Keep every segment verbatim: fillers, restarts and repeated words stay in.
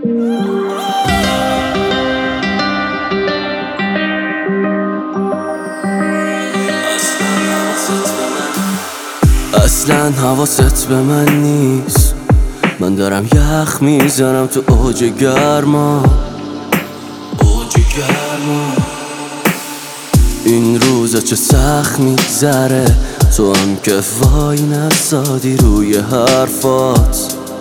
اصلا حواست به من نیست، من دارم یخ میزنم تو اوج گرما اوج گرما. این روزا چه سخت میگذره، تو هم که وای نسادی روی حرفات.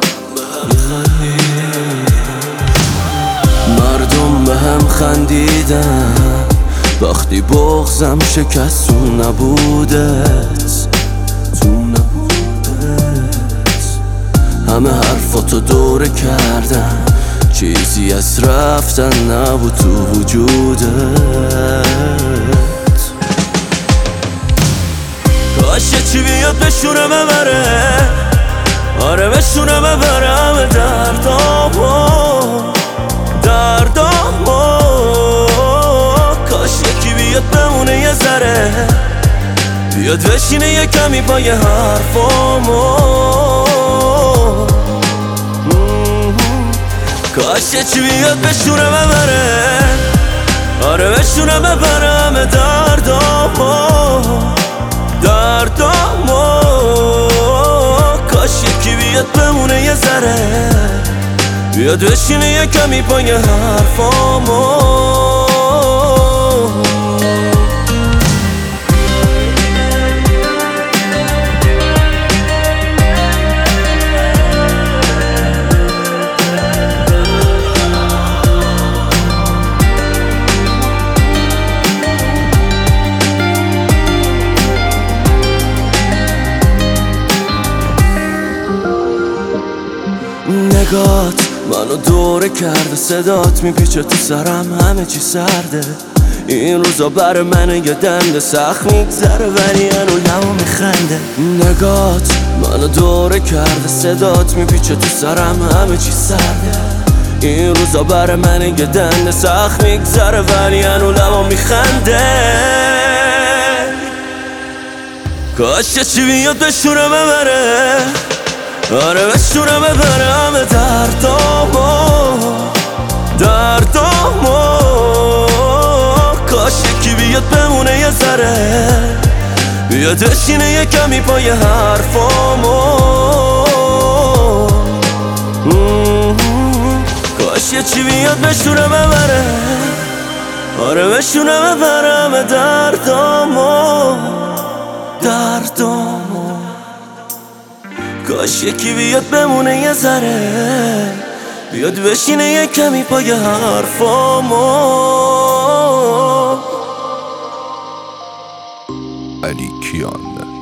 مردم به هم خندیدن وقتی بغضم شکست تو نبودت تو نبودت. همه حرفاتو دوره کردن، چیزی از رفتن نبود تو وجودت. کاش یه چی بیاد بشونه ببره، آره بشونه ببرم دردامو دردامو. کاش یکی بیاد بمونه یه ذره، بیاد بشینه یه کمی پای حرفامو. کاش یه چی بیاد بشونه ببره، آره بشونه ببرم دردامو دردامو. کاش یکی بیاد بمونه یه ذره، بیاد بشینه یه کمی پای حرفامو. نگات منو دوره کرده، صدات میپیچه تو سرم، همه چی سرده. این روزا بر منه یه دنده، سخت میگذره ولی هنو لبو میخنده. نگات منو دوره کرده، صدات میپیچه تو سرم، همه چی سرده. این روزا بر منه یه دنده، سخت میگذره ولی هنو لبو میخنده. کاش یه چی بیاد بشونه ببره، آره بشونه ببرم دردامو دردامو. کاش یکی بیاد بمونه یه ذره، بیاد بشینه یه کمی پای حرفامو. کاش یه چی بیاد بشونه ببره، آره بشونه ببرم دردامو دردامو. کاش یکی بیاد بمونه یه ذره، بیاد بشینه یه کمی پای حرفامو. علی کیان